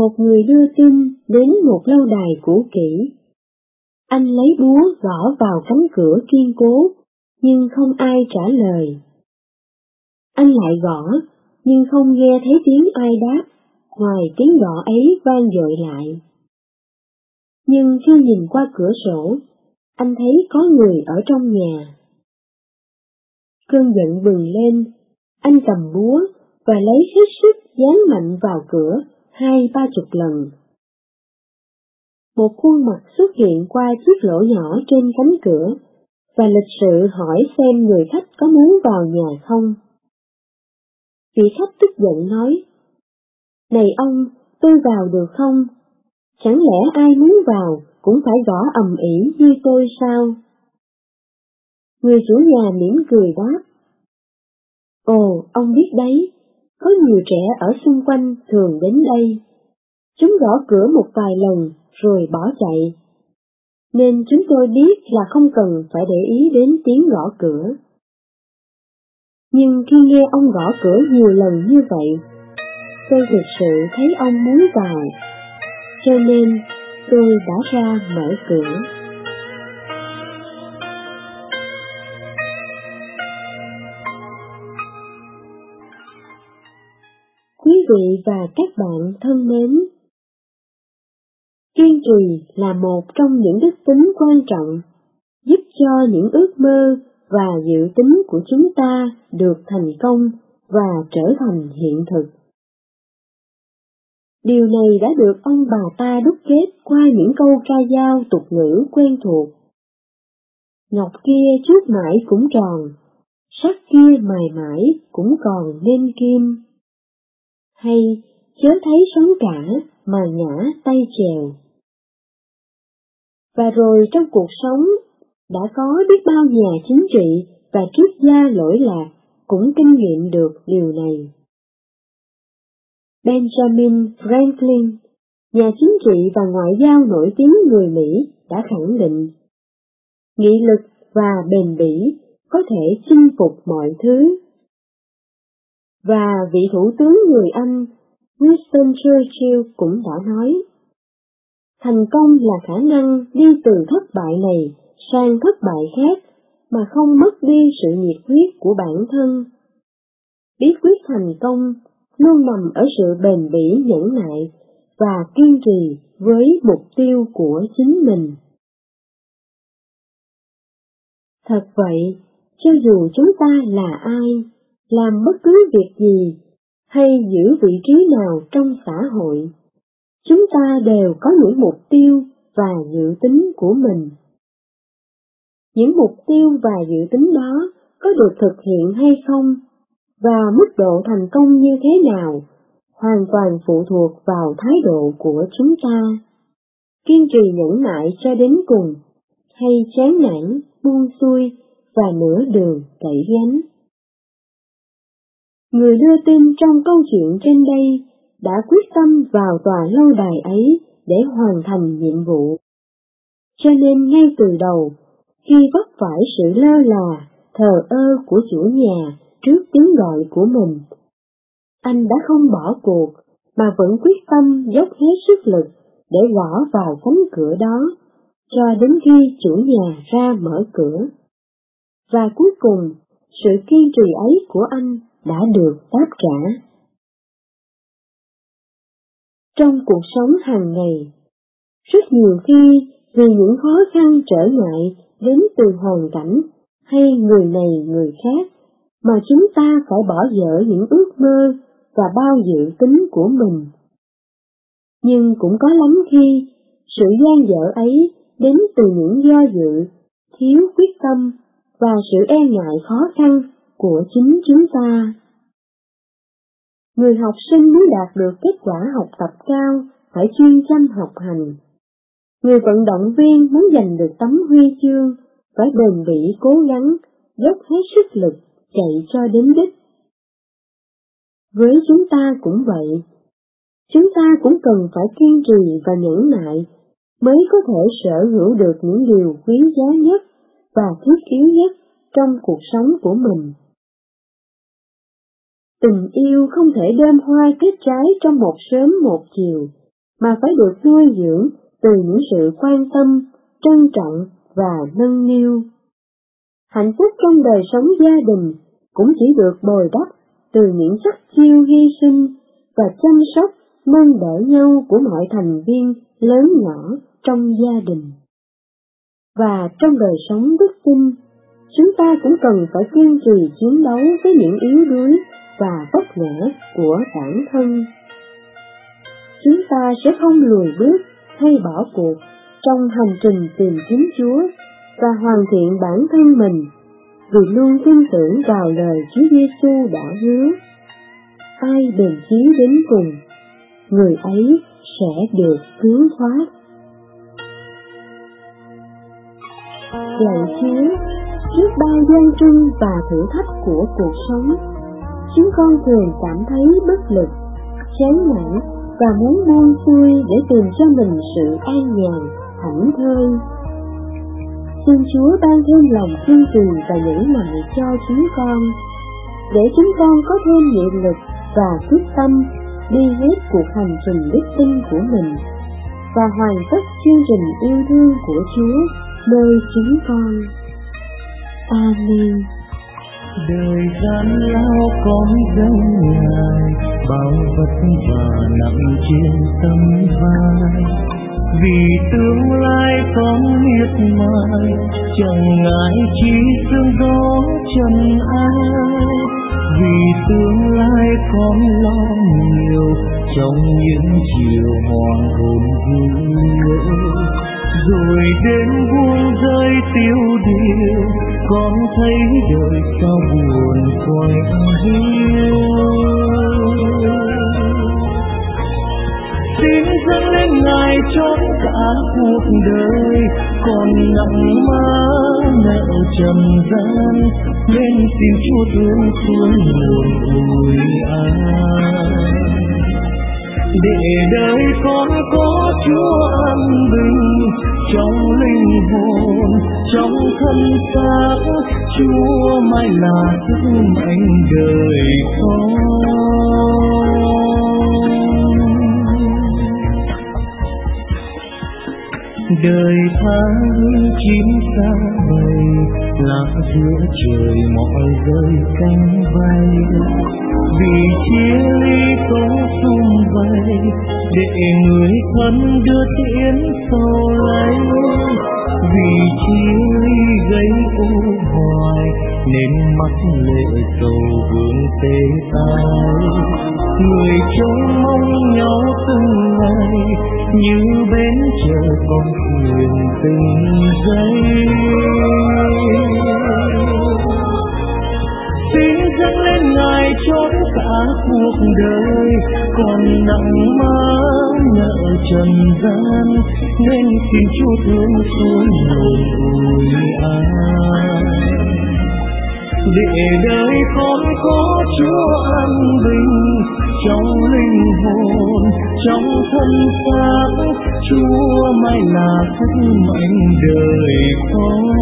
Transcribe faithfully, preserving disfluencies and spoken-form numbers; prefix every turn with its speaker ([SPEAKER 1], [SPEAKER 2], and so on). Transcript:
[SPEAKER 1] một người đưa tin đến một lâu đài cũ kỹ. Anh lấy búa gõ vào cánh cửa kiên cố, nhưng không ai trả lời. Anh lại gõ, nhưng không nghe thấy tiếng ai đáp, ngoài tiếng gõ ấy vang dội lại. Nhưng khi nhìn qua cửa sổ, anh thấy có người ở trong nhà. Cơn giận bừng lên, anh cầm búa và lấy hết sức giáng mạnh vào cửa hai ba chục lần. Một khuôn mặt xuất hiện qua chiếc lỗ nhỏ trên cánh cửa, và lịch sự hỏi xem người khách có muốn vào nhà không. Vị khách tức giận nói, này ông, tôi vào được không? Chẳng lẽ ai muốn vào cũng phải gõ ầm ĩ như tôi sao? Người chủ nhà mỉm cười đáp, ồ, ông biết đấy, có nhiều trẻ ở xung quanh thường đến đây. Chúng gõ cửa một vài lần rồi bỏ chạy, nên chúng tôi biết là không cần phải để ý đến tiếng gõ cửa. Nhưng khi nghe ông gõ cửa nhiều lần như vậy, tôi thực sự thấy ông muốn vào, cho nên tôi đã ra mở cửa. Quý vị và các bạn thân mến, kiên trì là một trong những đức tính quan trọng, giúp cho những ước mơ và dự tính của chúng ta được thành công và trở thành hiện thực. Điều này đã được ông bà ta đúc kết qua những câu ca dao tục ngữ quen thuộc. Ngọc kia chuốt mãi cũng tròn, sắt kia mài mãi cũng còn nên kim. Hay chớ thấy sóng cả mà ngã tay chèo. Và rồi trong cuộc sống, đã có biết bao nhà chính trị và triết gia lỗi lạc cũng kinh nghiệm được điều này. Benjamin Franklin, nhà chính trị và ngoại giao nổi tiếng người Mỹ, đã khẳng định, nghị lực và bền bỉ có thể chinh phục mọi thứ. Và vị thủ tướng người Anh, Winston Churchill cũng đã nói, thành công là khả năng đi từ thất bại này sang thất bại khác mà không mất đi sự nhiệt huyết của bản thân. Bí quyết thành công luôn nằm ở sự bền bỉ nhẫn nại và kiên trì với mục tiêu của chính mình. Thật vậy, cho dù chúng ta là ai, làm bất cứ việc gì, hay giữ vị trí nào trong xã hội, chúng ta đều có những mục tiêu và dự tính của mình. Những mục tiêu và dự tính đó có được thực hiện hay không, và mức độ thành công như thế nào, hoàn toàn phụ thuộc vào thái độ của chúng ta. Kiên trì nhẫn nại cho đến cùng, hay chán nản, buông xuôi và nửa đường cậy gánh. Người đưa tin trong câu chuyện trên đây đã quyết tâm vào tòa lâu đài ấy để hoàn thành nhiệm vụ. Cho nên ngay từ đầu, khi vấp phải sự lơ là, thờ ơ của chủ nhà trước tiếng gọi của mình, anh đã không bỏ cuộc, mà vẫn quyết tâm dốc hết sức lực để gõ vào cánh cửa đó, cho đến khi chủ nhà ra mở cửa. Và cuối cùng, sự kiên trì ấy của anh đã được đáp trả. Trong cuộc sống hàng ngày, rất nhiều khi vì những khó khăn trở ngại đến từ hoàn cảnh hay người này người khác, mà chúng ta phải bỏ dở những ước mơ và bao dự tính của mình. Nhưng cũng có lắm khi, sự dang dở ấy đến từ những do dự, thiếu quyết tâm và sự e ngại khó khăn của chính chúng ta. Người học sinh muốn đạt được kết quả học tập cao phải chuyên chăm học hành. Người vận động viên muốn giành được tấm huy chương phải bền bỉ cố gắng, dốc hết sức lực chạy cho đến đích. Với chúng ta cũng vậy, chúng ta cũng cần phải kiên trì và nhẫn nại mới có thể sở hữu được những điều quý giá nhất và thiết yếu nhất trong cuộc sống của mình. Tình yêu không thể đơm hoa kết trái trong một sớm một chiều, mà phải được nuôi dưỡng từ những sự quan tâm, trân trọng và nâng niu. Hạnh phúc trong đời sống gia đình cũng chỉ được bồi đắp từ những chất chiêu hy sinh và chăm sóc nâng đỡ nhau của mọi thành viên lớn nhỏ trong gia đình. Và trong đời sống đức tin, chúng ta cũng cần phải kiên trì chiến đấu với những yếu đuối và vấp ngã của bản thân. Chúng ta sẽ không lùi bước hay bỏ cuộc trong hành trình tìm kiếm Chúa và hoàn thiện bản thân mình, vì luôn tin tưởng vào lời Chúa Giêsu đã hứa: ai bền chí đến cùng, người ấy sẽ được cứu thoát. Lạy Chúa, trước bao gian truân và thử thách của cuộc sống, chúng con thường cảm thấy bất lực, chán nản và muốn buông xuôi để tìm cho mình sự an nhàn, thảnh thơi. Xin Chúa ban thêm lòng kiên trì và nhẫn nại cho chúng con, để chúng con có thêm nghị lực và quyết tâm đi hết cuộc hành trình đức tin của mình và hoàn tất chương trình yêu thương của Chúa nơi chúng con. Amen.
[SPEAKER 2] Đời gian lao con dấu dài, bao vất vả nặng trên tâm vai. Vì tương lai con miệt mài, chẳng ngại chi sương gió trần ai. Vì tương lai con lo nhiều, trong những chiều hoàng hôn hiu. Rồi đến buông rơi tiêu điều, con thấy đời sao buồn quạnh hiu. Xin dâng lên Ngài chốn cả cuộc đời, còn nặng má nợ trần gian, nên xin Chúa thương xuống nguồn ủi ai. Để đời con có Chúa an bình trong linh hồn, trong thân xác, Chúa mãi là sức mạnh đời con. Đời tháng chín xa vời, lá giữa trời mỏi rơi cánh bay. Vì chia ly có sum vầy, để người thân đưa tiễn sau lấy. Vì chia ly gây u hoài, nên mắt lệ sầu vương tê tái. Người trông mong nhau từng ngày, như bến chờ con thuyền từng giây. Xin dâng lên Ngài chốn cả cuộc đời, còn nặng má nợ trần gian, nên xin Chúa thương xuống nguồn ủi ai. Để đời con có Chúa an bình trong linh hồn, trong thân xác, Chúa mãi là sức mạnh đời con.